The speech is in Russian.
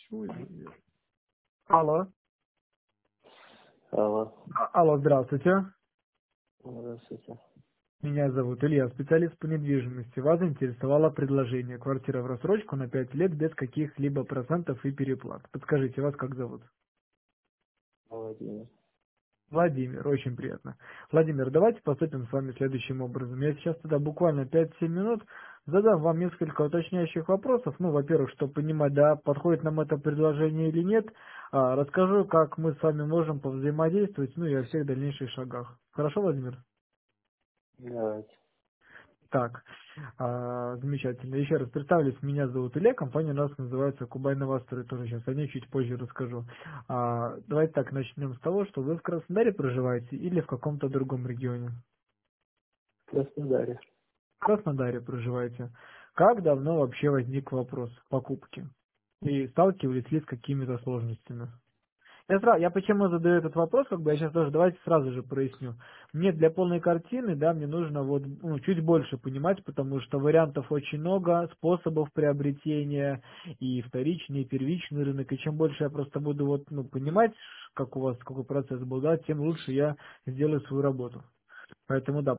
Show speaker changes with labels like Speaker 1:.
Speaker 1: Ой, блин. Алло.
Speaker 2: Алло,
Speaker 1: Алло, здравствуйте.
Speaker 2: здравствуйте.
Speaker 1: Меня зовут Илья, специалист по недвижимости. Вас интересовало предложение. Квартира в рассрочку на 5 лет без каких-либо процентов и переплат. Подскажите, вас как зовут?
Speaker 2: Владимир.
Speaker 1: Владимир, очень приятно. Владимир, давайте поступим с вами следующим образом. Я сейчас тогда буквально 5-7 минут задам вам несколько уточняющих вопросов. Ну, во-первых, чтобы понимать, да, подходит нам это предложение или нет. Расскажу, как мы с вами можем повзаимодействовать, ну и о всех дальнейших шагах. Хорошо, Владимир?
Speaker 2: Давайте.
Speaker 1: Так, замечательно. Еще раз представлюсь, меня зовут Илья, компания у нас называется Кубай Новострой, тоже сейчас о ней чуть позже расскажу. Давайте так, начнем с того, что вы в Краснодаре проживаете или в каком-то другом регионе?
Speaker 2: В Краснодаре.
Speaker 1: В Краснодаре проживаете. Как давно вообще возник вопрос покупки? И сталкивались ли с какими-то сложностями? Я почему задаю этот вопрос, как бы я сейчас тоже давайте сразу же проясню. Мне для полной картины, да, мне нужно вот чуть больше понимать, потому что вариантов очень много, способов приобретения и вторичный, и первичный рынок. И чем больше я просто буду вот, понимать, как у вас какой процесс был, да, тем лучше я сделаю свою работу. Поэтому да,